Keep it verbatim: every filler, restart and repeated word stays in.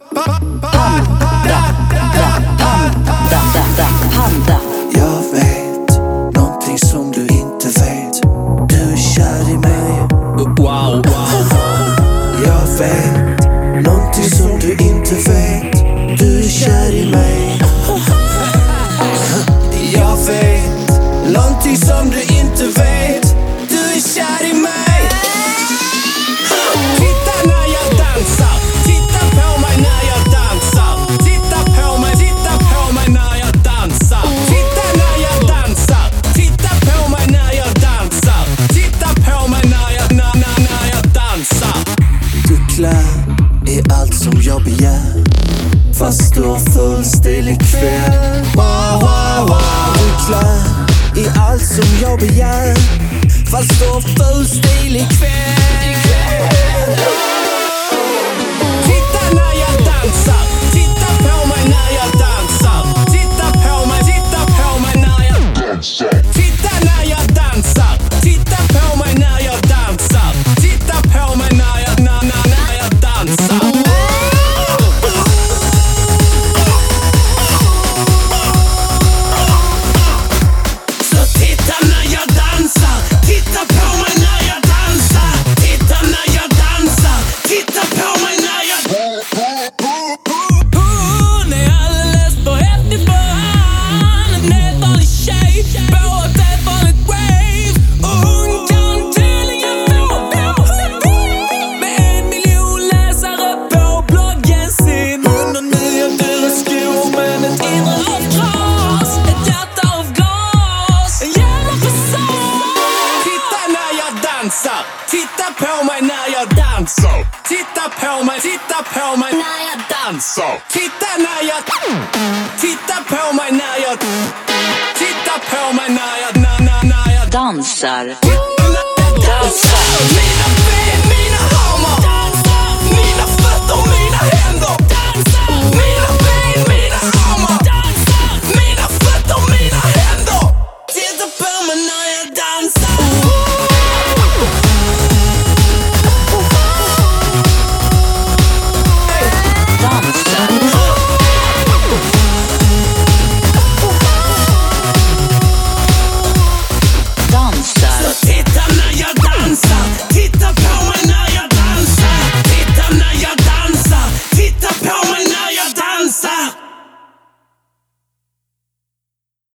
Panda. Jag vet någonting som du inte vet. Du är kär i mig. Wow, wow. Jag vet någonting som du inte vet. Du är kär i mig. Jag vet någonting som du inte vet. Du är kär i mig. Titta när jag dansar. Titta på mig när jag dansar. Titta på mig, titta på mig när jag dansar. Titta när jag dansar. Titta på mig när jag dansar. Titta på mig när jag, när, när, när jag dansar. Du klär är allt som jag begär. Fast du har full stil ikväll. Wow, wow, wow. Du klär är allt som jag begär. Fast du har full stil ikväll. Titta när jag dansar. Titta på mig när jag dansar. Titta på mig, titta på mig när jag dansar. Titta när jag dansar. Titta på mig när jag dansar. Titta på mig när jag, när, när, när jag dansar. Så titta när jag dansar. Titta på mig när jag dansar. Titta när jag dansar. Titta på mig när jag... Hon är alldeles för häftig för han. En helt vanlig tjej på ett helt vanligt rave. Och hon kan tydligen få med en miljon läsare på bloggen sin. Hundra nya dyra skor men ett inre av glas. Ett hjärta av glas. En jävla fasad. Titta när jag dansar. Titta på mig när jag dansar. Titta på mig, titta på mig när jag dansar. Titta när jag... Titta på mig när jag... Titta på mig när jag... När, när, när jag Dansar. dansar. Mina